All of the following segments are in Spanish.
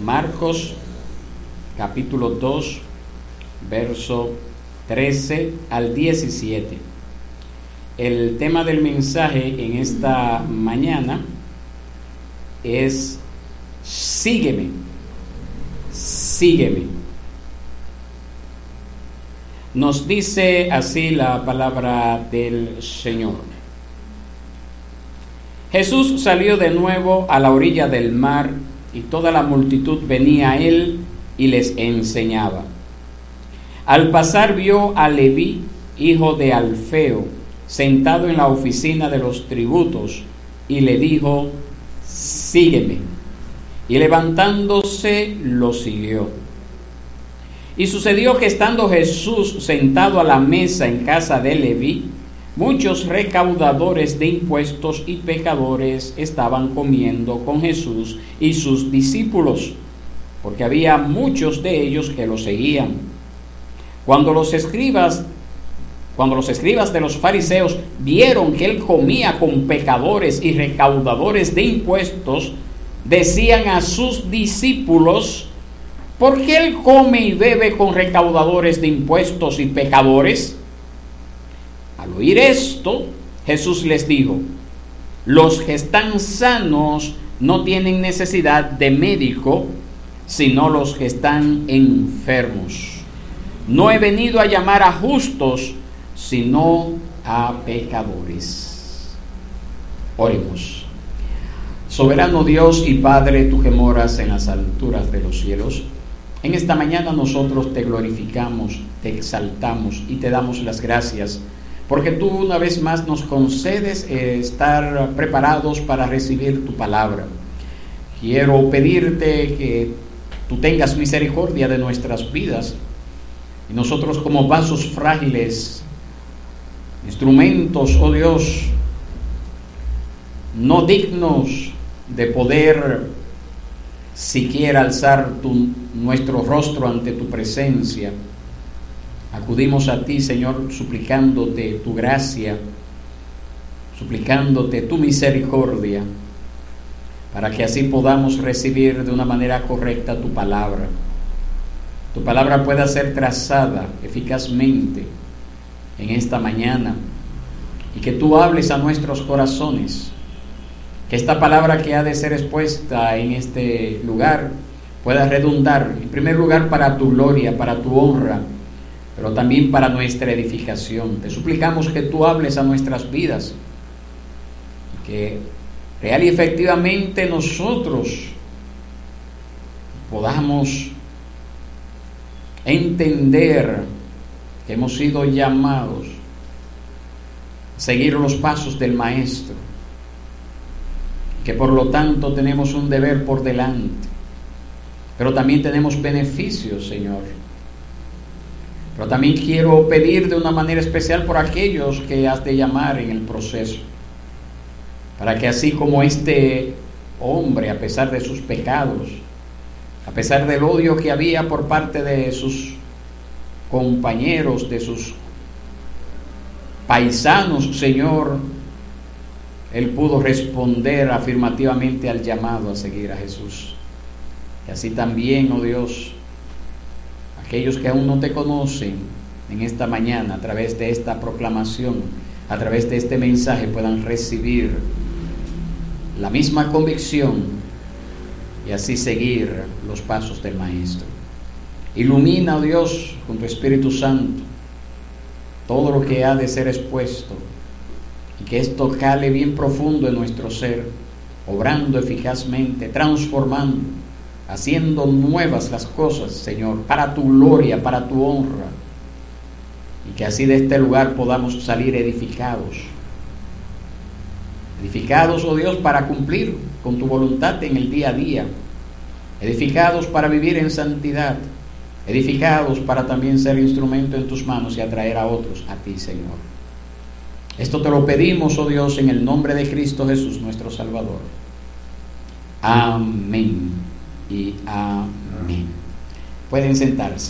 Marcos capítulo 2, verso 13 al 17. El tema del mensaje en esta mañana es sígueme, sígueme. Nos dice así la palabra del Señor. Jesús salió de nuevo a la orilla del mar y toda la multitud venía a él y les enseñaba. Al pasar vio a Leví, hijo de Alfeo, sentado en la oficina de los tributos, y le dijo: sígueme. Y levantándose lo siguió. Y sucedió que estando Jesús sentado a la mesa en casa de Leví, muchos recaudadores de impuestos y pecadores estaban comiendo con Jesús y sus discípulos, porque había muchos de ellos que lo seguían. Cuando los escribas de los fariseos vieron que él comía con pecadores y recaudadores de impuestos, decían a sus discípulos: ¿por qué él come y bebe con recaudadores de impuestos y pecadores? Al oír esto, Jesús les dijo: los que están sanos no tienen necesidad de médico, sino los que están enfermos. No he venido a llamar a justos, sino a pecadores. Oremos. Soberano Dios y Padre, tú que moras en las alturas de los cielos, en esta mañana nosotros te glorificamos, te exaltamos y te damos las gracias, porque tú una vez más nos concedes estar preparados para recibir tu palabra. Quiero pedirte que tú tengas misericordia de nuestras vidas, y nosotros como vasos frágiles, instrumentos, oh Dios, no dignos de poder siquiera alzar nuestro rostro ante tu presencia, acudimos a ti, Señor, suplicándote tu gracia, suplicándote tu misericordia, para que así podamos recibir de una manera correcta tu palabra. Tu palabra pueda ser trazada eficazmente en esta mañana, y que tú hables a nuestros corazones, que esta palabra que ha de ser expuesta en este lugar pueda redundar, en primer lugar, para tu gloria, para tu honra, pero también para nuestra edificación. Te suplicamos que tú hables a nuestras vidas, que real y efectivamente nosotros podamos entender que hemos sido llamados a seguir los pasos del Maestro, que por lo tanto tenemos un deber por delante, pero también tenemos beneficios, Señor. Pero también quiero pedir de una manera especial por aquellos que has de llamar en el proceso, para que así como este hombre, a pesar de sus pecados, a pesar del odio que había por parte de sus compañeros, de sus paisanos, Señor, él pudo responder afirmativamente al llamado a seguir a Jesús. Y así también, oh Dios, aquellos que aún no te conocen en esta mañana, a través de esta proclamación, a través de este mensaje, puedan recibir la misma convicción y así seguir los pasos del Maestro. Ilumina, oh Dios, con tu Espíritu Santo, todo lo que ha de ser expuesto, y que esto cale bien profundo en nuestro ser, obrando eficazmente, transformando, haciendo nuevas las cosas, Señor, para tu gloria, para tu honra, y que así de este lugar podamos salir edificados, oh Dios, para cumplir con tu voluntad en el día a día, edificados para vivir en santidad, edificados para también ser instrumento en tus manos y atraer a otros a ti, Señor. Esto te lo pedimos, oh Dios, en el nombre de Cristo Jesús, nuestro Salvador. Amén y amén. Pueden sentarse.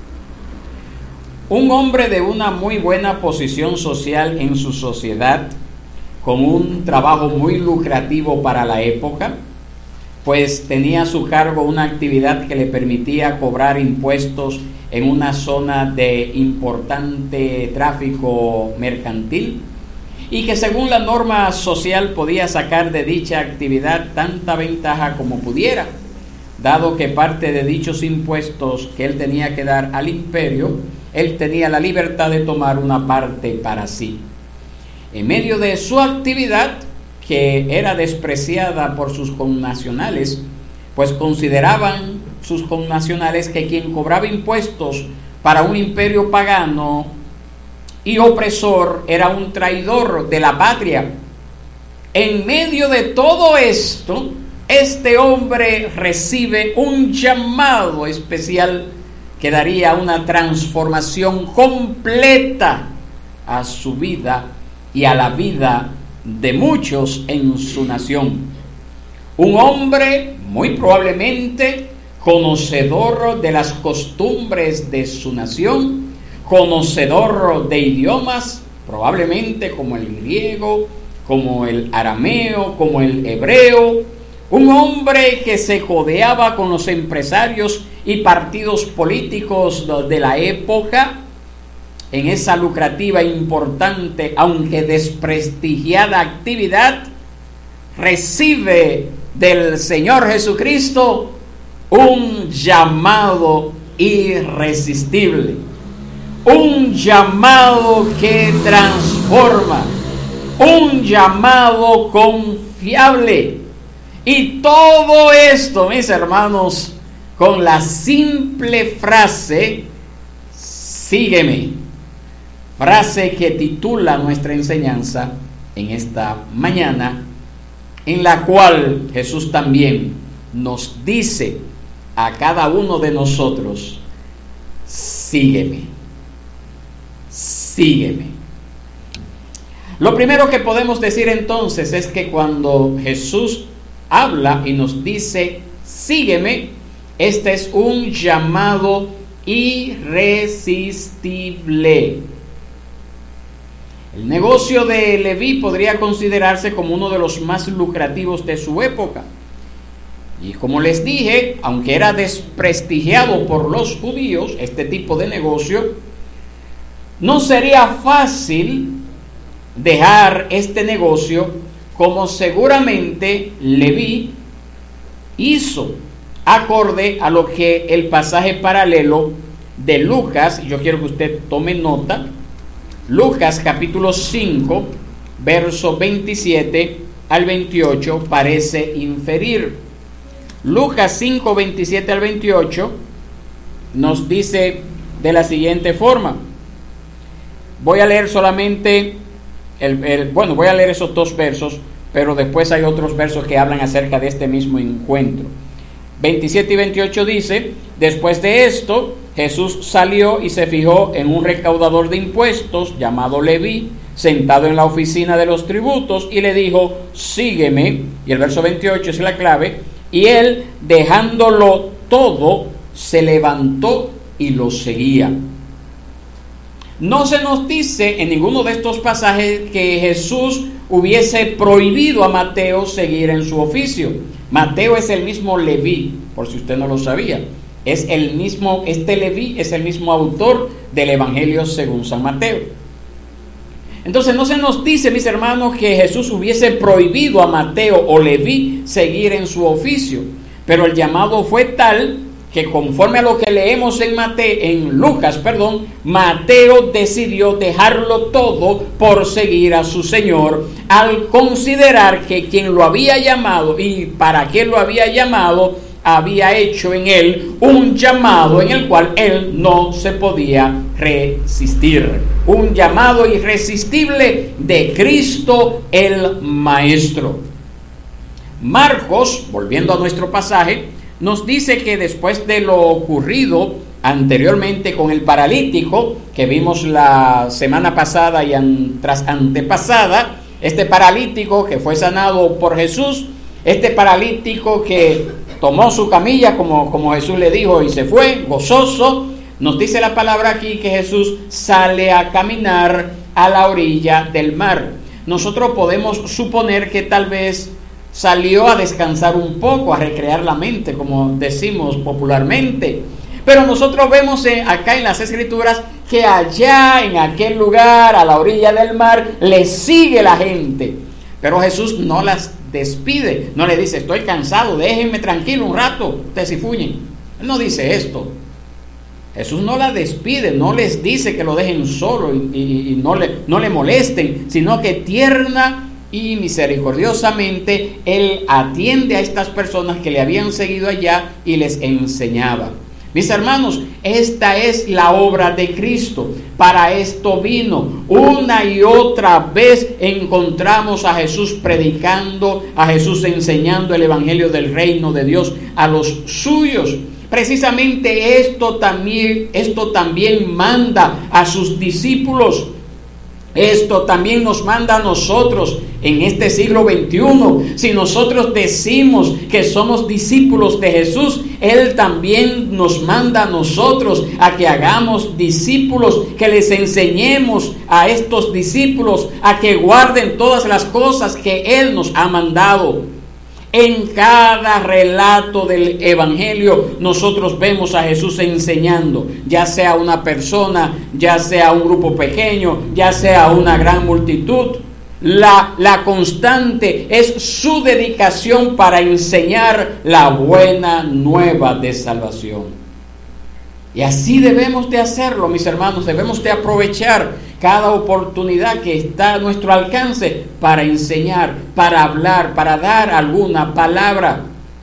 Un hombre de una muy buena posición social en su sociedad, con un trabajo muy lucrativo para la época, pues tenía a su cargo una actividad que le permitía cobrar impuestos en una zona de importante tráfico mercantil, y que según la norma social podía sacar de dicha actividad tanta ventaja como pudiera, dado que parte de dichos impuestos que él tenía que dar al imperio, él tenía la libertad de tomar una parte para sí. En medio de su actividad, que era despreciada por sus connacionales, pues consideraban sus connacionales que quien cobraba impuestos para un imperio pagano y opresor era un traidor de la patria. En medio de todo esto, este hombre recibe un llamado especial que daría una transformación completa a su vida y a la vida de muchos en su nación. Un hombre muy probablemente conocedor de las costumbres de su nación, conocedor de idiomas, probablemente como el griego, como el arameo, como el hebreo, un hombre que se codeaba con los empresarios y partidos políticos de la época en esa lucrativa, importante, aunque desprestigiada actividad, recibe del Señor Jesucristo un llamado irresistible, un llamado que transforma, un llamado confiable. Y todo esto, mis hermanos, con la simple frase, sígueme, frase que titula nuestra enseñanza en esta mañana, en la cual Jesús también nos dice a cada uno de nosotros: sígueme, sígueme. Lo primero que podemos decir entonces es que cuando Jesús habla y nos dice sígueme, este es un llamado irresistible. El negocio de Leví podría considerarse como uno de los más lucrativos de su época. Y como les dije, aunque era desprestigiado por los judíos, este tipo de negocio, no sería fácil dejar este negocio, como seguramente Leví hizo, acorde a lo que el pasaje paralelo de Lucas, y yo quiero que usted tome nota, Lucas capítulo 5, verso 27 al 28, parece inferir. Lucas 5, 27 al 28 nos dice de la siguiente forma. Voy a leer solamente voy a leer esos dos versos, pero después hay otros versos que hablan acerca de este mismo encuentro. 27 y 28 dice: después de esto, Jesús salió y se fijó en un recaudador de impuestos llamado Leví, sentado en la oficina de los tributos, y le dijo: sígueme. Y el verso 28 es la clave. Y él, dejándolo todo, se levantó y lo seguía. No se nos dice en ninguno de estos pasajes que Jesús hubiese prohibido a Mateo seguir en su oficio. Mateo es el mismo Leví, por si usted no lo sabía. Es el mismo, este Leví es el mismo autor del Evangelio según San Mateo. Entonces no se nos dice, mis hermanos, que Jesús hubiese prohibido a Mateo o Leví seguir en su oficio, pero el llamado fue tal que, conforme a lo que leemos en Lucas, Mateo decidió dejarlo todo por seguir a su Señor, al considerar que quien lo había llamado y para qué lo había llamado, había hecho en él un llamado en el cual él no se podía resistir. Un llamado irresistible de Cristo el Maestro. Marcos, volviendo a nuestro pasaje, nos dice que después de lo ocurrido anteriormente con el paralítico, que vimos la semana pasada y tras antepasada, este paralítico que fue sanado por Jesús, este paralítico que tomó su camilla, como Jesús le dijo, y se fue gozoso, nos dice la palabra aquí que Jesús sale a caminar a la orilla del mar. Nosotros podemos suponer que tal vez salió a descansar un poco, a recrear la mente, como decimos popularmente. Pero nosotros vemos acá en las Escrituras que allá en aquel lugar, a la orilla del mar, le sigue la gente. Pero Jesús no las despide, no le dice: estoy cansado, déjenme tranquilo un rato, ustedes si fuñen. Él no dice esto. Jesús no la despide, no les dice que lo dejen solo y no le molesten, sino que tierna y misericordiosamente Él atiende a estas personas que le habían seguido allá y les enseñaba. Mis hermanos, esta es la obra de Cristo. Para esto vino. Una y otra vez encontramos a Jesús predicando, a Jesús enseñando el evangelio del reino de Dios a los suyos. Precisamente esto también manda a sus discípulos. Esto también nos manda a nosotros en este siglo XXI. Si nosotros decimos que somos discípulos de Jesús, Él también nos manda a nosotros a que hagamos discípulos, que les enseñemos a estos discípulos a que guarden todas las cosas que Él nos ha mandado. En cada relato del Evangelio nosotros vemos a Jesús enseñando, ya sea una persona, ya sea un grupo pequeño, ya sea una gran multitud. La constante es su dedicación para enseñar la buena nueva de salvación. Y así debemos de hacerlo, mis hermanos. Debemos de aprovechar cada oportunidad que está a nuestro alcance para enseñar, para hablar, para dar alguna palabra.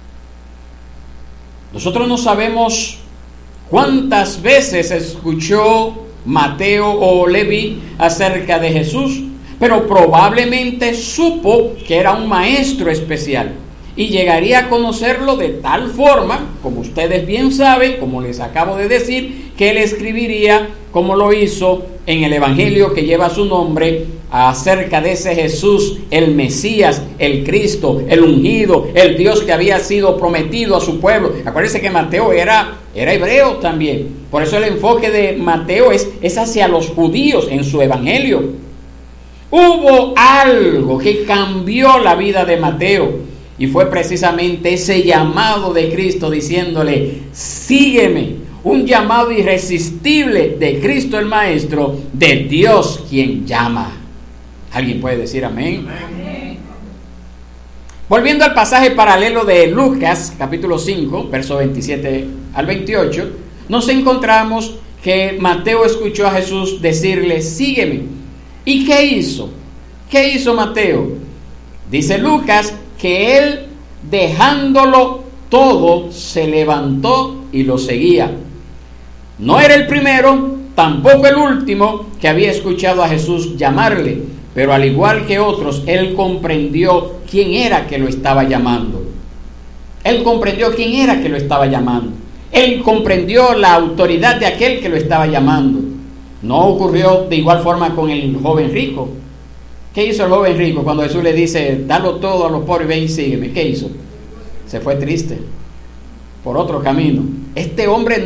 Nosotros no sabemos cuántas veces escuchó Mateo o Leví acerca de Jesús, pero probablemente supo que era un maestro especial y llegaría a conocerlo de tal forma, como ustedes bien saben, como les acabo de decir, que él escribiría, como lo hizo en el Evangelio que lleva su nombre, acerca de ese Jesús, el Mesías, el Cristo, el ungido, el Dios que había sido prometido a su pueblo. Acuérdense que Mateo era hebreo también, por eso el enfoque de Mateo es hacia los judíos en su Evangelio. Hubo algo que cambió la vida de Mateo, y fue precisamente ese llamado de Cristo diciéndole: sígueme. Un llamado irresistible de Cristo el Maestro, de Dios quien llama. ¿Alguien puede decir amén? Amén. Volviendo al pasaje paralelo de Lucas, capítulo 5, verso 27 al 28, nos encontramos que Mateo escuchó a Jesús decirle: sígueme. ¿Y qué hizo? ¿Qué hizo Mateo? Dice Lucas que él, dejándolo todo, se levantó y lo seguía. No era el primero, tampoco el último que había escuchado a Jesús llamarle, pero al igual que otros, él comprendió quién era que lo estaba llamando. Él comprendió quién era que lo estaba llamando. Él comprendió la autoridad de aquel que lo estaba llamando. No ocurrió de igual forma con el joven rico. ¿Qué hizo el joven rico cuando Jesús le dice: dalo todo a los pobres, ven y sígueme? ¿Qué hizo? Se fue triste por otro camino. Este hombre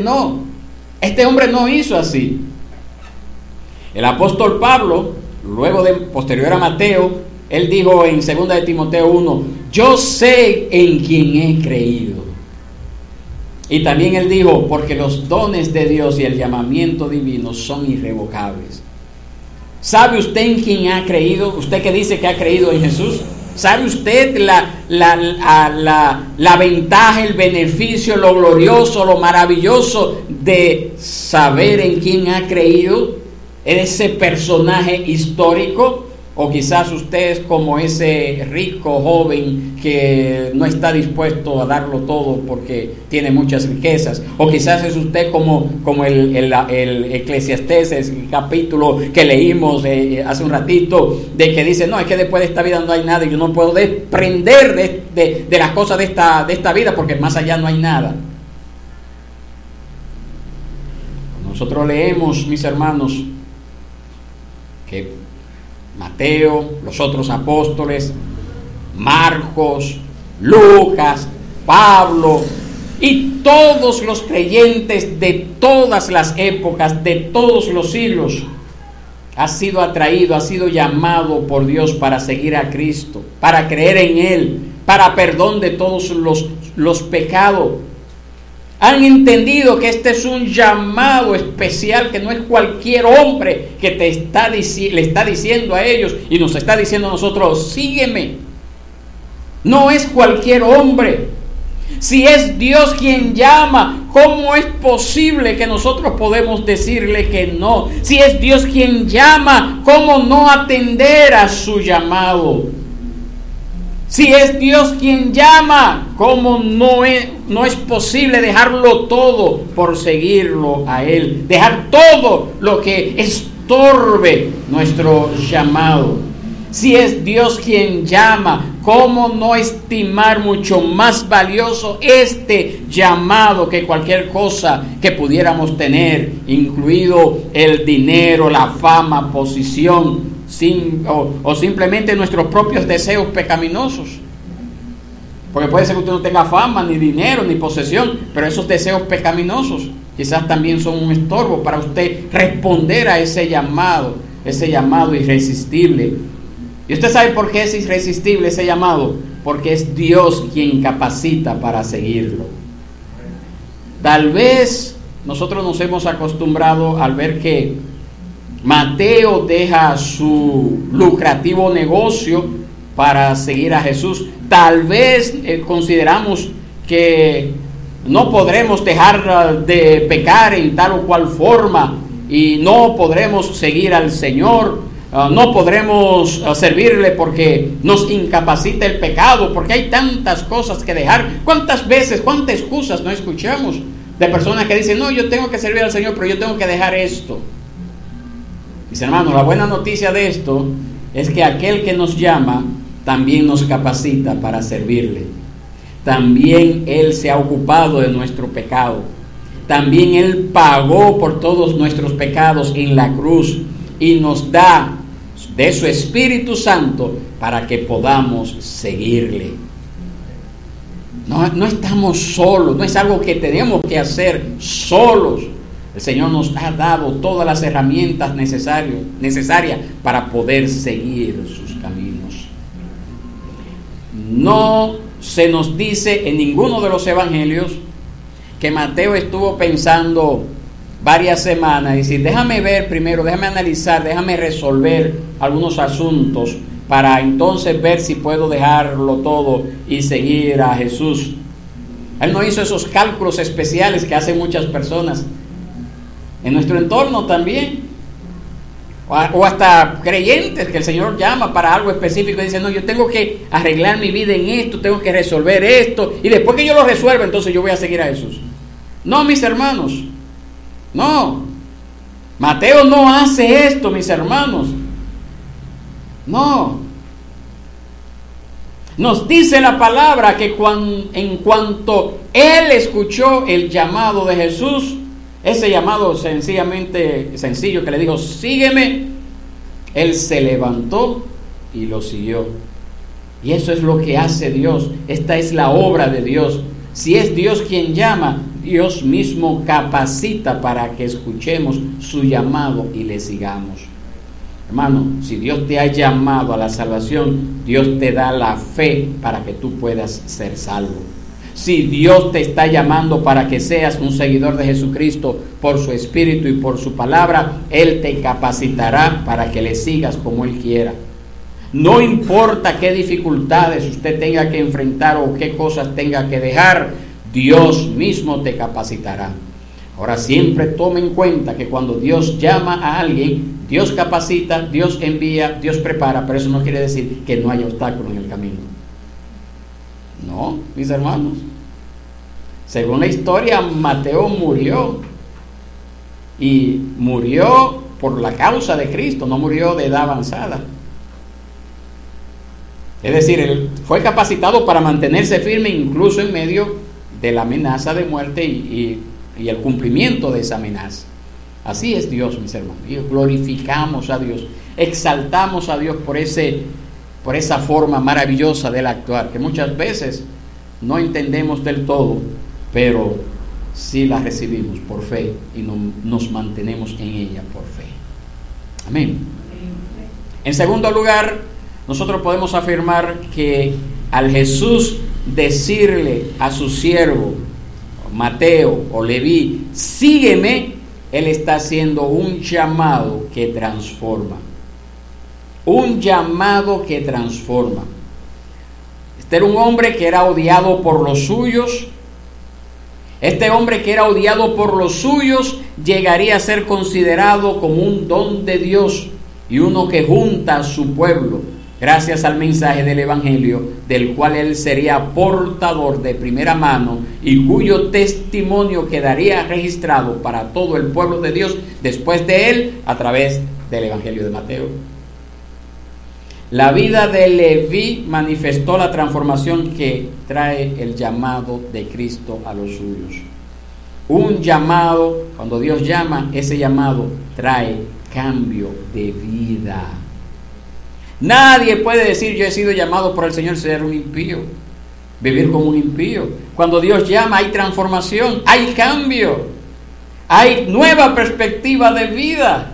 no hizo así. El apóstol Pablo, posterior a Mateo, él dijo en 2 de Timoteo 1: yo sé en quién he creído. Y también él dijo: porque los dones de Dios y el llamamiento divino son irrevocables. ¿Sabe usted en quién ha creído? Usted que dice que ha creído en Jesús. ¿Sabe usted la ventaja, el beneficio, lo glorioso, lo maravilloso de saber en quién ha creído? Ese personaje histórico. O quizás usted es como ese rico joven que no está dispuesto a darlo todo porque tiene muchas riquezas. O quizás es usted como el Eclesiastés, el capítulo que leímos hace un ratito, de que dice: no, es que después de esta vida no hay nada y yo no puedo desprender de las cosas de esta vida porque más allá no hay nada. Nosotros leemos, mis hermanos, que Mateo, los otros apóstoles, Marcos, Lucas, Pablo y todos los creyentes de todas las épocas, de todos los siglos, ha sido atraído, ha sido llamado por Dios para seguir a Cristo, para creer en Él, para perdón de todos los pecados, han entendido que este es un llamado especial, que no es cualquier hombre que le está diciendo a ellos y nos está diciendo a nosotros, sígueme. No es cualquier hombre. Si es Dios quien llama, ¿cómo es posible que nosotros podemos decirle que no? Si es Dios quien llama, ¿cómo no atender a su llamado? Si es Dios quien llama, ¿cómo no es posible dejarlo todo por seguirlo a Él? Dejar todo lo que estorbe nuestro llamado. Si es Dios quien llama, ¿cómo no estimar mucho más valioso este llamado que cualquier cosa que pudiéramos tener, incluido el dinero, la fama, posición, o simplemente nuestros propios deseos pecaminosos? Porque puede ser que usted no tenga fama, ni dinero, ni posesión, pero esos deseos pecaminosos quizás también son un estorbo para usted responder a ese llamado irresistible. ¿Y usted sabe por qué es irresistible ese llamado? Porque es Dios quien capacita para seguirlo. Tal vez nosotros nos hemos acostumbrado al ver que Mateo deja su lucrativo negocio para seguir a Jesús. Tal vez consideramos que no podremos dejar de pecar en tal o cual forma y no podremos seguir al Señor. No podremos servirle porque nos incapacita el pecado, porque hay tantas cosas que dejar. ¿Cuántas veces, cuántas excusas no escuchamos de personas que dicen, no, yo tengo que servir al Señor, pero yo tengo que dejar esto? Mis hermanos, la buena noticia de esto es que aquel que nos llama también nos capacita para servirle. También Él se ha ocupado de nuestro pecado. También Él pagó por todos nuestros pecados en la cruz y nos da de su Espíritu Santo para que podamos seguirle. No estamos solos, no es algo que tenemos que hacer solos. El Señor nos ha dado todas las herramientas necesarias para poder seguir sus caminos. No se nos dice en ninguno de los evangelios que Mateo estuvo pensando varias semanas y decir, déjame ver primero, déjame analizar, déjame resolver algunos asuntos para entonces ver si puedo dejarlo todo y seguir a Jesús. Él no hizo esos cálculos especiales que hacen muchas personas en nuestro entorno también, o hasta creyentes que el Señor llama para algo específico y dice, no, yo tengo que arreglar mi vida en esto, tengo que resolver esto, y después que yo lo resuelva, entonces yo voy a seguir a Jesús. No, mis hermanos, no. Mateo no hace esto, mis hermanos. No. Nos dice la palabra que en cuanto él escuchó el llamado de Jesús, ese llamado sencillamente sencillo que le dijo, sígueme, él se levantó y lo siguió. Y eso es lo que hace Dios. Esta es la obra de Dios. Si es Dios quien llama, Dios mismo capacita para que escuchemos su llamado y le sigamos. Hermano, si Dios te ha llamado a la salvación, Dios te da la fe para que tú puedas ser salvo. Si Dios te está llamando para que seas un seguidor de Jesucristo por su Espíritu y por su palabra, Él te capacitará para que le sigas como Él quiera. No importa qué dificultades usted tenga que enfrentar o qué cosas tenga que dejar, Dios mismo te capacitará. Ahora siempre tome en cuenta que cuando Dios llama a alguien, Dios capacita, Dios envía, Dios prepara, pero eso no quiere decir que no haya obstáculos en el camino. No, mis hermanos. Según la historia, Mateo murió. Y murió por la causa de Cristo, no murió de edad avanzada. Es decir, él fue capacitado para mantenerse firme incluso en medio de la amenaza de muerte y el cumplimiento de esa amenaza. Así es Dios, mis hermanos. Y glorificamos a Dios, exaltamos a Dios por esa forma maravillosa del actuar, que muchas veces no entendemos del todo, pero sí la recibimos por fe y nos mantenemos en ella por fe. Amén. En segundo lugar, nosotros podemos afirmar que al Jesús decirle a su siervo Mateo o Leví, sígueme, él está haciendo un llamado que transforma. Un llamado que transforma. Este era un hombre que era odiado por los suyos. Este hombre que era odiado por los suyos llegaría a ser considerado como un don de Dios y uno que junta a su pueblo gracias al mensaje del Evangelio, del cual él sería portador de primera mano y cuyo testimonio quedaría registrado para todo el pueblo de Dios después de él a través del Evangelio de Mateo. La vida de Leví manifestó la transformación que trae el llamado de Cristo a los suyos. Un llamado, cuando Dios llama, ese llamado trae cambio de vida. Nadie puede decir yo he sido llamado por el Señor a ser un impío, vivir como un impío. Cuando Dios llama hay transformación, hay cambio, hay nueva perspectiva de vida.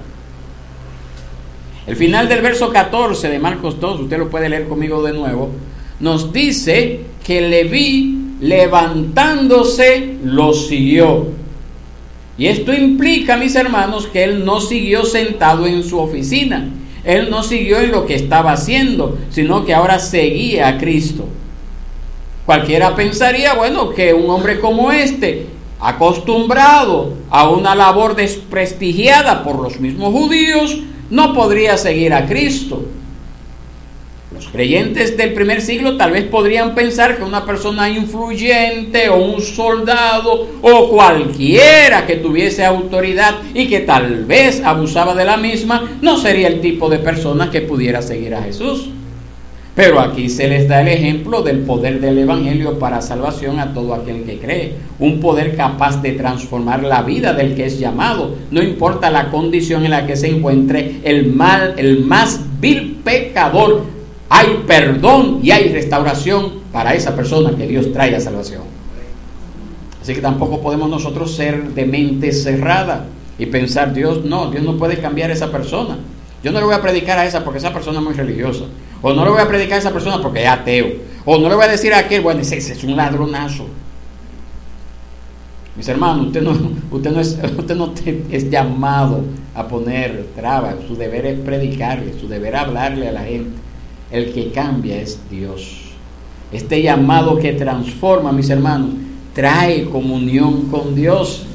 El final del verso 14 de Marcos 2, usted lo puede leer conmigo de nuevo, nos dice que Leví, levantándose, lo siguió. Y esto implica, mis hermanos, que él no siguió sentado en su oficina. Él no siguió en lo que estaba haciendo, sino que ahora seguía a Cristo. Cualquiera pensaría, bueno, que un hombre como este, acostumbrado a una labor desprestigiada por los mismos judíos, no podría seguir a Cristo. Los creyentes del primer siglo tal vez podrían pensar que una persona influyente o un soldado o cualquiera que tuviese autoridad y que tal vez abusaba de la misma no sería el tipo de persona que pudiera seguir a Jesús. Pero aquí se les da el ejemplo del poder del Evangelio para salvación a todo aquel que cree. Un poder capaz de transformar la vida del que es llamado. No importa la condición en la que se encuentre el más vil pecador. Hay perdón y hay restauración para esa persona que Dios trae a salvación. Así que tampoco podemos nosotros ser de mente cerrada y pensar, Dios no puede cambiar a esa persona. Yo no le voy a predicar a esa porque esa persona es muy religiosa. O no le voy a predicar a esa persona porque es ateo. O no le voy a decir a aquel, bueno, ese es un ladronazo. Mis hermanos, usted no es llamado a poner trabas. Su deber es predicarle, su deber es hablarle a la gente. El que cambia es Dios. Este llamado que transforma, mis hermanos, trae comunión con Dios.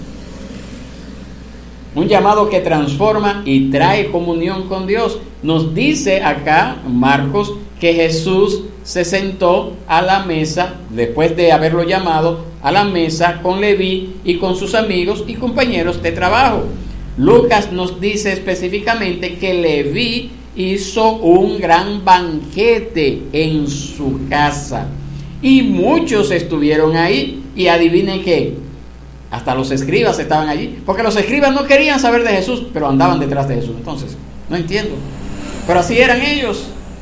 Un llamado que transforma y trae comunión con Dios. Nos dice acá Marcos que Jesús se sentó a la mesa, después de haberlo llamado, a la mesa con Leví y con sus amigos y compañeros de trabajo. Lucas nos dice específicamente que Leví hizo un gran banquete en su casa y muchos estuvieron ahí, y adivinen qué, hasta los escribas estaban allí, porque los escribas no querían saber de Jesús, pero andaban detrás de Jesús. Entonces, no entiendo, pero así eran ellos,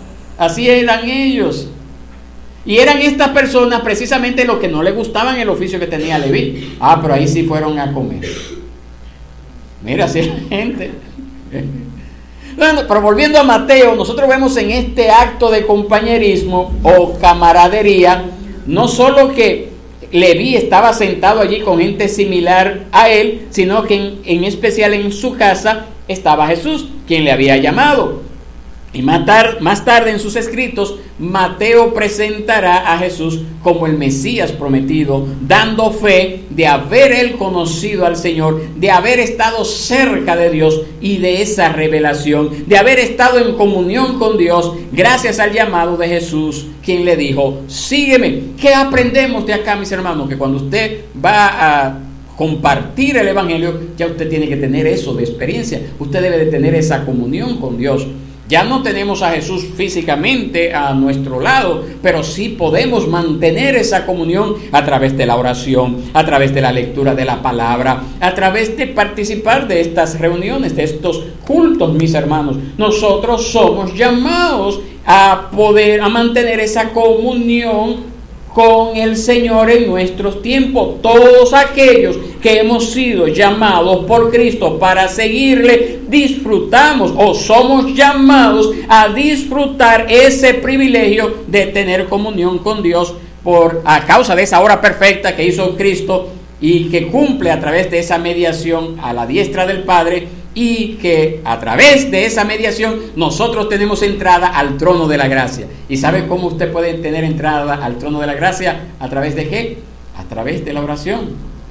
y eran estas personas precisamente los que no le gustaban el oficio que tenía Leví. Pero ahí sí fueron a comer. Mira, así es la gente. Bueno, pero volviendo a Mateo, nosotros vemos en este acto de compañerismo o camaradería, no solo que Leví estaba sentado allí con gente similar a él, sino que en especial en su casa estaba Jesús, quien le había llamado. Y más tarde en sus escritos, Mateo presentará a Jesús como el Mesías prometido, dando fe de haber él conocido al Señor, de haber estado cerca de Dios y de esa revelación, de haber estado en comunión con Dios gracias al llamado de Jesús, quien le dijo, sígueme. ¿Qué aprendemos de acá, mis hermanos? Que cuando usted va a compartir el Evangelio, ya usted tiene que tener eso de experiencia. Usted debe de tener esa comunión con Dios. Ya no tenemos a Jesús físicamente a nuestro lado, pero sí podemos mantener esa comunión a través de la oración, a través de la lectura de la palabra, a través de participar de estas reuniones, de estos cultos, mis hermanos. Nosotros somos llamados a mantener esa comunión con el Señor en nuestros tiempos. Todos aquellos que hemos sido llamados por Cristo para seguirle, disfrutamos o somos llamados a disfrutar ese privilegio de tener comunión con Dios a causa de esa obra perfecta que hizo Cristo y que cumple a través de esa mediación a la diestra del Padre, y que a través de esa mediación nosotros tenemos entrada al trono de la gracia. ¿Y sabe cómo usted puede tener entrada al trono de la gracia? ¿A través de qué? A través de la oración.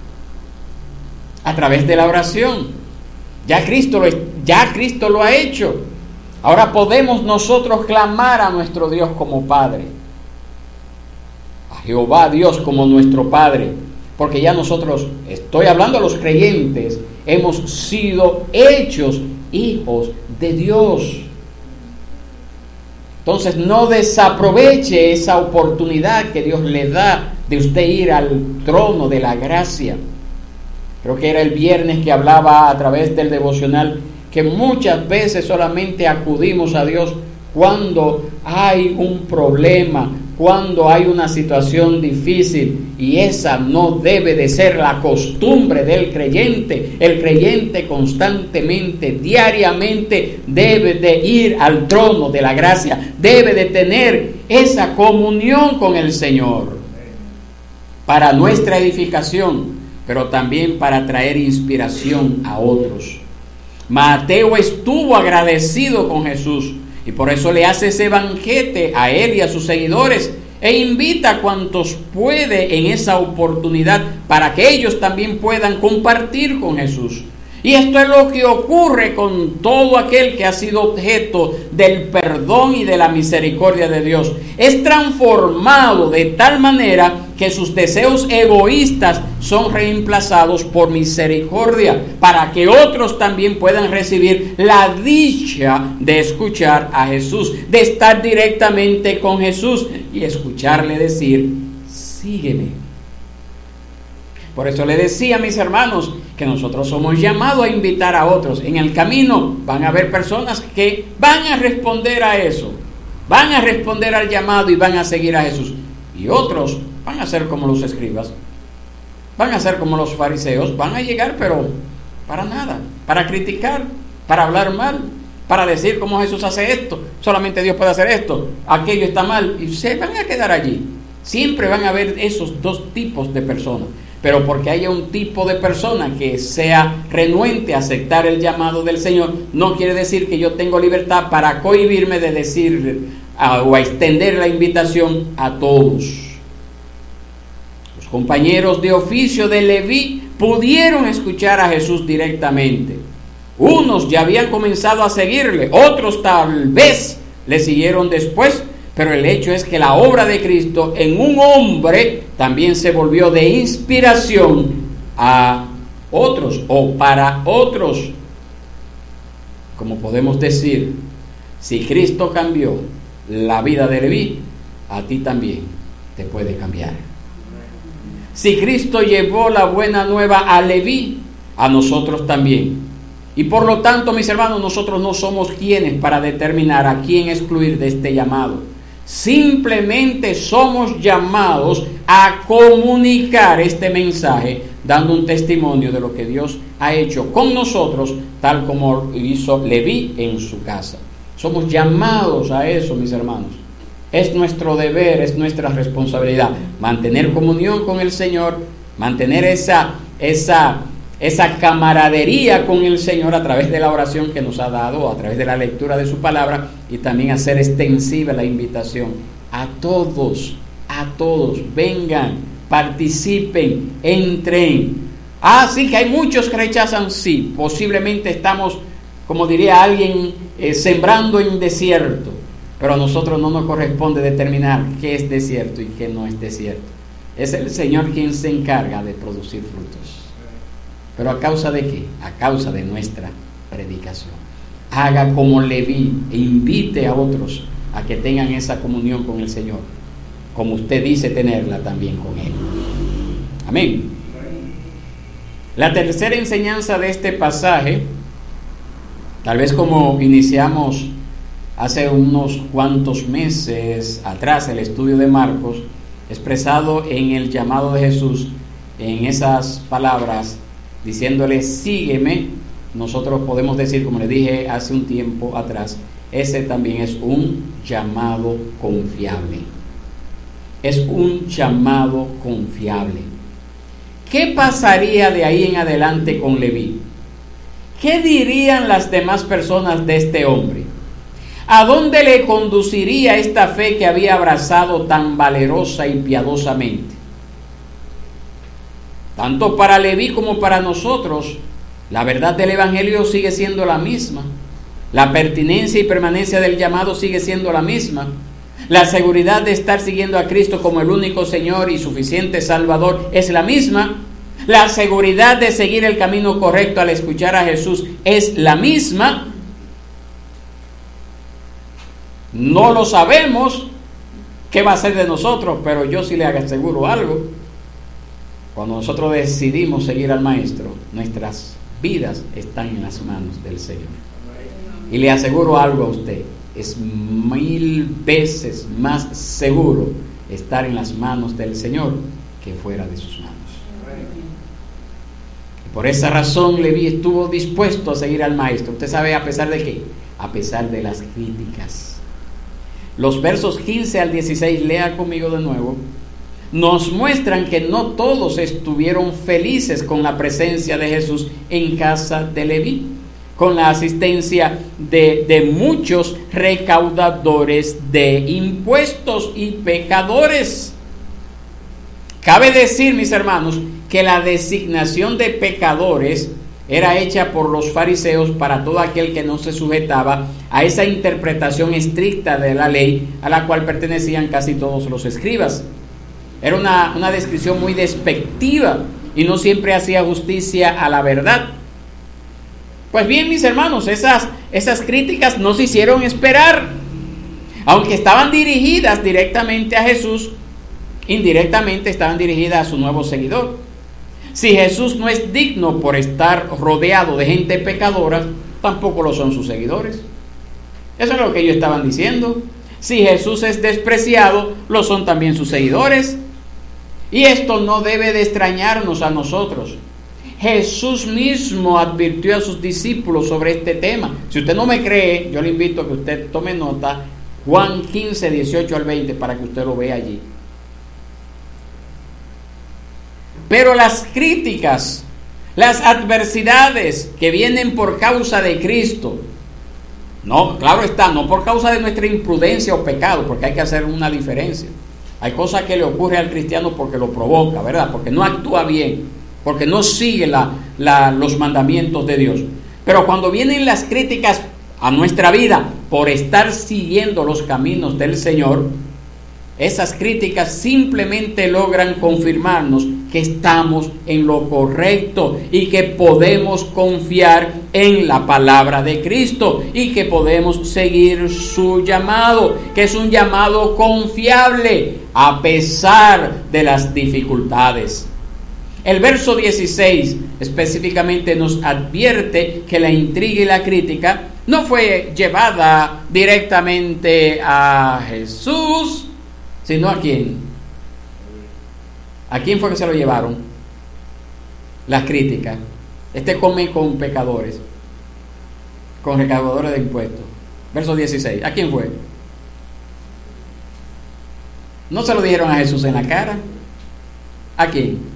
A través de la oración. Ya Cristo lo ha hecho. Ahora podemos nosotros clamar a nuestro Dios como Padre, a Jehová Dios como nuestro Padre, porque ya nosotros, estoy hablando a los creyentes, hemos sido hechos hijos de Dios. Entonces no desaproveche esa oportunidad que Dios le da de usted ir al trono de la gracia. Creo que era el viernes que hablaba a través del devocional que muchas veces solamente acudimos a Dios cuando hay un problema, cuando hay una situación difícil, y esa no debe de ser la costumbre del creyente. El creyente constantemente, diariamente debe de ir al trono de la gracia, debe de tener esa comunión con el Señor para nuestra edificación, pero también para traer inspiración a otros. Mateo estuvo agradecido con Jesús y por eso le hace ese banquete a él y a sus seguidores e invita a cuantos puede en esa oportunidad para que ellos también puedan compartir con Jesús. Y esto es lo que ocurre con todo aquel que ha sido objeto del perdón y de la misericordia de Dios. Es transformado de tal manera que sus deseos egoístas son reemplazados por misericordia, para que otros también puedan recibir la dicha de escuchar a Jesús, de estar directamente con Jesús y escucharle decir: sígueme. Por eso le decía a mis hermanos que nosotros somos llamados a invitar a otros. En el camino van a haber personas que van a responder a eso, van a responder al llamado y van a seguir a Jesús. Y otros van a ser como los escribas, van a ser como los fariseos, van a llegar pero para nada, para criticar, para hablar mal, para decir cómo Jesús hace esto, solamente Dios puede hacer esto, aquello está mal, y se van a quedar allí. Siempre van a haber esos dos tipos de personas. Pero porque haya un tipo de persona que sea renuente a aceptar el llamado del Señor, no quiere decir que yo tengo libertad para cohibirme de decir o a extender la invitación a todos. Los compañeros de oficio de Leví pudieron escuchar a Jesús directamente. Unos ya habían comenzado a seguirle, otros tal vez le siguieron después. Pero el hecho es que la obra de Cristo en un hombre también se volvió de inspiración a otros o para otros. Como podemos decir, si Cristo cambió la vida de Leví, a ti también te puede cambiar. Si Cristo llevó la buena nueva a Leví, a nosotros también. Y por lo tanto, mis hermanos, nosotros no somos quienes para determinar a quién excluir de este llamado. Simplemente somos llamados a comunicar este mensaje, dando un testimonio de lo que Dios ha hecho con nosotros, tal como hizo Leví en su casa. Somos llamados a eso, mis hermanos. Es nuestro deber, es nuestra responsabilidad mantener comunión con el Señor, mantener esa camaradería con el Señor a través de la oración que nos ha dado, a través de la lectura de su palabra, y también hacer extensiva la invitación a todos, vengan, participen, entren. Sí, que hay muchos que rechazan, sí, posiblemente estamos, como diría alguien, sembrando en desierto, pero a nosotros no nos corresponde determinar qué es desierto y qué no es desierto. Es el Señor quien se encarga de producir frutos. ¿Pero a causa de qué? A causa de nuestra predicación. Haga como Leví e invite a otros a que tengan esa comunión con el Señor, como usted dice tenerla también con Él. Amén. La tercera enseñanza de este pasaje, tal vez como iniciamos hace unos cuantos meses atrás el estudio de Marcos, expresado en el llamado de Jesús, en esas palabras, diciéndole sígueme, nosotros podemos decir, como le dije hace un tiempo atrás, ese también es un llamado confiable. Es un llamado confiable. ¿Qué pasaría de ahí en adelante con Leví? ¿Qué dirían las demás personas de este hombre? ¿A dónde le conduciría esta fe que había abrazado tan valerosa y piadosamente? Tanto para Leví como para nosotros, la verdad del Evangelio sigue siendo la misma. La pertinencia y permanencia del llamado sigue siendo la misma. La seguridad de estar siguiendo a Cristo como el único Señor y suficiente Salvador es la misma. La seguridad de seguir el camino correcto al escuchar a Jesús es la misma. No lo sabemos qué va a ser de nosotros, pero yo sí le aseguro algo. Cuando nosotros decidimos seguir al Maestro, nuestras vidas están en las manos del Señor. Y le aseguro algo a usted, es 1000 veces más seguro estar en las manos del Señor que fuera de sus manos. Y por esa razón Leví estuvo dispuesto a seguir al Maestro. ¿Usted sabe a pesar de qué? A pesar de las críticas. Los versos 15 al 16, lea conmigo de nuevo, nos muestran que no todos estuvieron felices con la presencia de Jesús en casa de Leví, con la asistencia de muchos recaudadores de impuestos y pecadores. Cabe decir, mis hermanos, que la designación de pecadores era hecha por los fariseos para todo aquel que no se sujetaba a esa interpretación estricta de la ley a la cual pertenecían casi todos los escribas. Era una descripción muy despectiva y no siempre hacía justicia a la verdad. Pues bien, mis hermanos, esas críticas no se hicieron esperar. Aunque estaban dirigidas directamente a Jesús, indirectamente estaban dirigidas a su nuevo seguidor. Si Jesús no es digno por estar rodeado de gente pecadora, tampoco lo son sus seguidores. Eso es lo que ellos estaban diciendo. Si Jesús es despreciado, lo son también sus seguidores. Y esto no debe de extrañarnos a nosotros. Jesús mismo advirtió a sus discípulos sobre este tema. Si usted no me cree, yo le invito a que usted tome nota, Juan 15, 18 al 20, para que usted lo vea allí. Pero las críticas, las adversidades que vienen por causa de Cristo, no, claro está, no por causa de nuestra imprudencia o pecado, porque hay que hacer una diferencia. Hay cosas que le ocurre al cristiano porque lo provoca, ¿verdad? Porque no actúa bien, porque no sigue los mandamientos de Dios. Pero cuando vienen las críticas a nuestra vida por estar siguiendo los caminos del Señor, esas críticas simplemente logran confirmarnos que estamos en lo correcto y que podemos confiar en la palabra de Cristo y que podemos seguir su llamado, que es un llamado confiable a pesar de las dificultades. El verso 16 específicamente nos advierte que la intriga y la crítica no fue llevada directamente a Jesús, sino ¿a quién? ¿A quién fue que se lo llevaron? Las críticas. Este come con pecadores, con recaudadores de impuestos. Verso 16. ¿A quién fue? No se lo dijeron a Jesús en la cara. ¿A quién?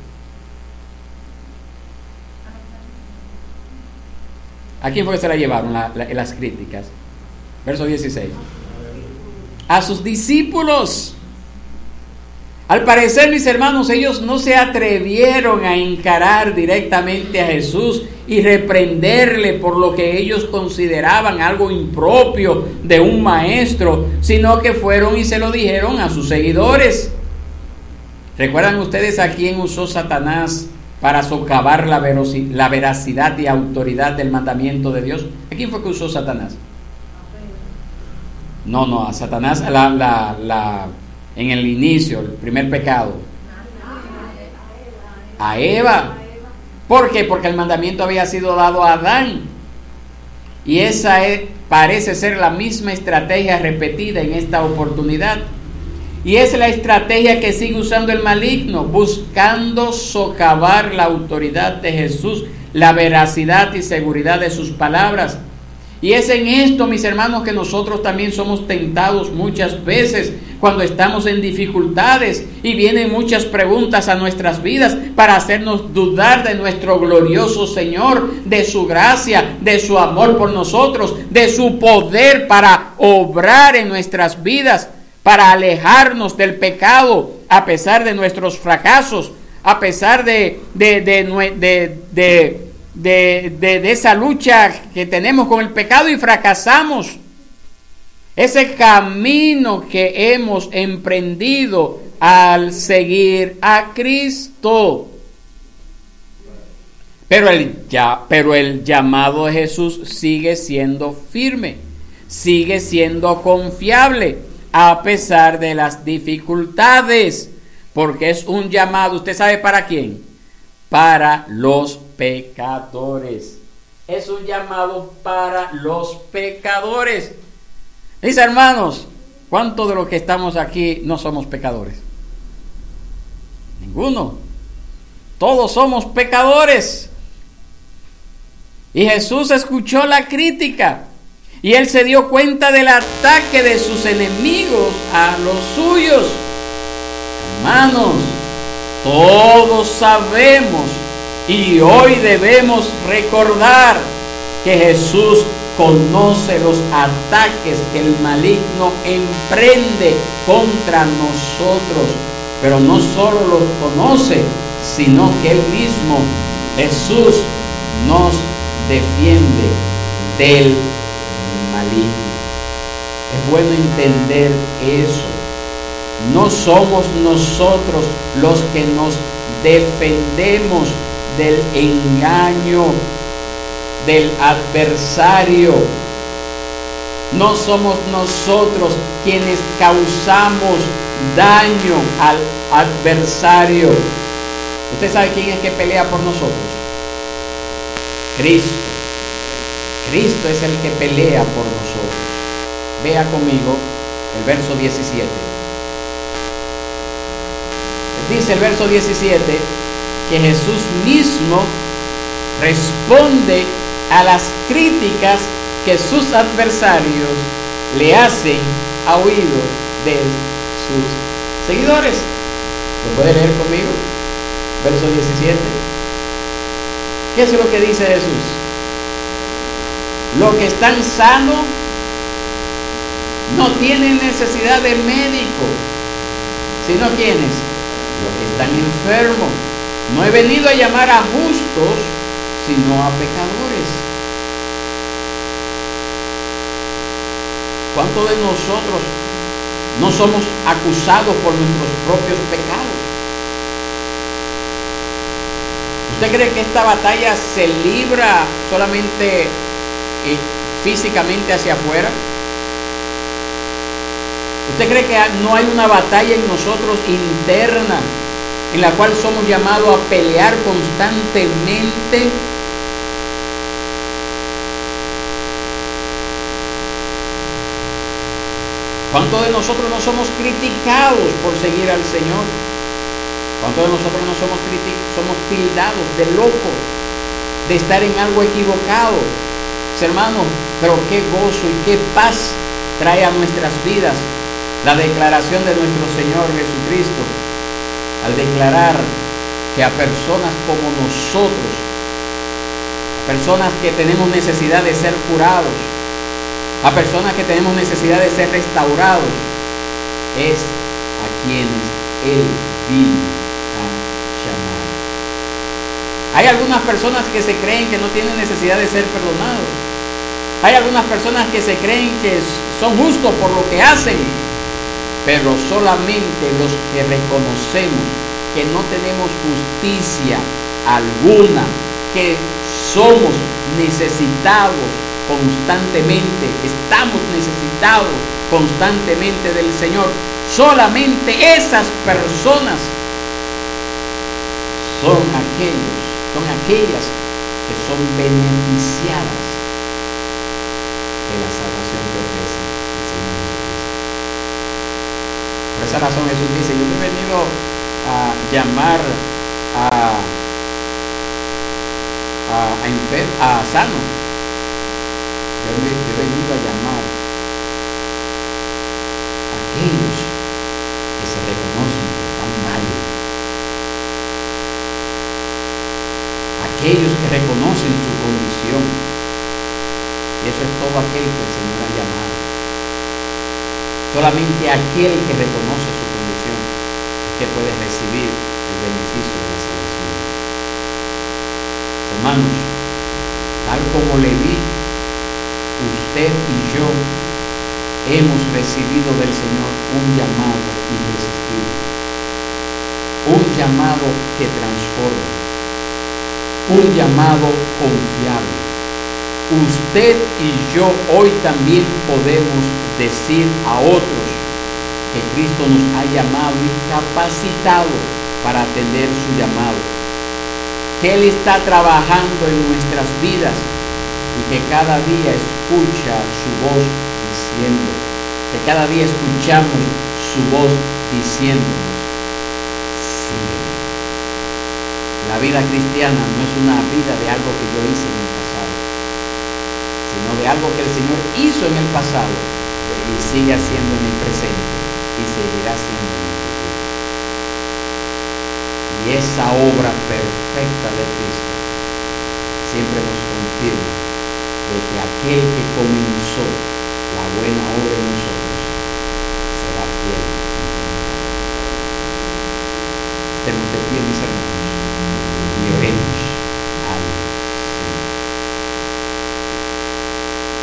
¿A quién fue que se la llevaron las críticas? Verso 16. A sus discípulos. Al parecer, mis hermanos, ellos no se atrevieron a encarar directamente a Jesús y reprenderle por lo que ellos consideraban algo impropio de un maestro, sino que fueron y se lo dijeron a sus seguidores. ¿Recuerdan ustedes a quién usó Satanás para socavar la veracidad y autoridad del mandamiento de Dios? ¿A quién fue que usó Satanás? No, a Satanás en el inicio, el primer pecado. A Eva. ¿Por qué? Porque el mandamiento había sido dado a Adán. Y esa parece ser la misma estrategia repetida en esta oportunidad. Y es la estrategia que sigue usando el maligno, buscando socavar la autoridad de Jesús, la veracidad y seguridad de sus palabras. Y es en esto, mis hermanos, que nosotros también somos tentados muchas veces cuando estamos en dificultades y vienen muchas preguntas a nuestras vidas para hacernos dudar de nuestro glorioso Señor, de su gracia, de su amor por nosotros, de su poder para obrar en nuestras vidas, para alejarnos del pecado a pesar de nuestros fracasos, a pesar de esa lucha que tenemos con el pecado y fracasamos. Ese camino que hemos emprendido al seguir a Cristo. Pero el llamado de Jesús sigue siendo firme, sigue siendo confiable a pesar de las dificultades, porque es un llamado, ¿usted sabe para quién? Para los pecadores. Es un llamado para los pecadores. Mis hermanos, ¿cuántos de los que estamos aquí no somos pecadores? Ninguno. Todos somos pecadores. Y Jesús escuchó la crítica y él se dio cuenta del ataque de sus enemigos a los suyos. Hermanos, todos sabemos y hoy debemos recordar que Jesús conoce los ataques que el maligno emprende contra nosotros, pero no solo los conoce, sino que él mismo, Jesús, nos defiende del maligno. Es bueno entender eso. No somos nosotros los que nos defendemos del engaño del adversario. No somos nosotros quienes causamos daño al adversario. ¿Usted sabe quién es que pelea por nosotros? Cristo. Cristo es el que pelea por nosotros. Vea conmigo el verso 17. Dice el verso 17 que Jesús mismo responde a las críticas que sus adversarios le hacen a oído de sus seguidores. ¿Lo puede leer conmigo? Verso 17. ¿Qué es lo que dice Jesús? Los que están sanos no tienen necesidad de médico, sino ¿quiénes? Los que están enfermos. No he venido a llamar a justos, sino a pecadores. ¿Cuántos de nosotros no somos acusados por nuestros propios pecados? ¿Usted cree que esta batalla se libra solamente físicamente hacia afuera? ¿Usted cree que no hay una batalla en nosotros interna en la cual somos llamados a pelear constantemente? ¿Cuántos de nosotros no somos criticados por seguir al Señor? ¿Cuántos de nosotros no somos tildados de locos, de estar en algo equivocado? Hermanos, pero qué gozo y qué paz trae a nuestras vidas la declaración de nuestro Señor Jesucristo, al declarar que a personas como nosotros, personas que tenemos necesidad de ser curados, a personas que tenemos necesidad de ser restaurados, es a quienes Él vino a llamar. Hay algunas personas que se creen que no tienen necesidad de ser perdonados. Hay algunas personas que se creen que son justos por lo que hacen, pero solamente los que reconocemos que no tenemos justicia alguna, que somos necesitados constantemente, estamos necesitados constantemente del Señor, solamente esas personas son aquellas que son beneficiadas de la salvación que ofrece el Señor Jesucristo. Por esa razón Jesús dice, yo no he venido a llamar a sanos. Yo he venido a llamar a aquellos que se reconocen que están mal, aquellos que reconocen su condición. Y eso es todo aquel que el Señor ha llamado. Solamente aquel que reconoce su condición es que puede recibir el beneficio de la salvación. Hermanos, tal como Leví, usted y yo hemos recibido del Señor un llamado irresistible, un llamado que transforma, un llamado confiable. Usted y yo hoy también podemos decir a otros que Cristo nos ha llamado y capacitado para atender su llamado, que Él está trabajando en nuestras vidas y que cada día escucha su voz diciendo, que cada día escuchamos su voz diciéndonos, sigue. La vida cristiana no es una vida de algo que yo hice en el pasado, sino de algo que el Señor hizo en el pasado y sigue haciendo en el presente y seguirá haciendo en el futuro. Y esa obra perfecta de Cristo siempre nos confirma de que aquel que comenzó la buena obra en nosotros será fiel. Estemos de pie.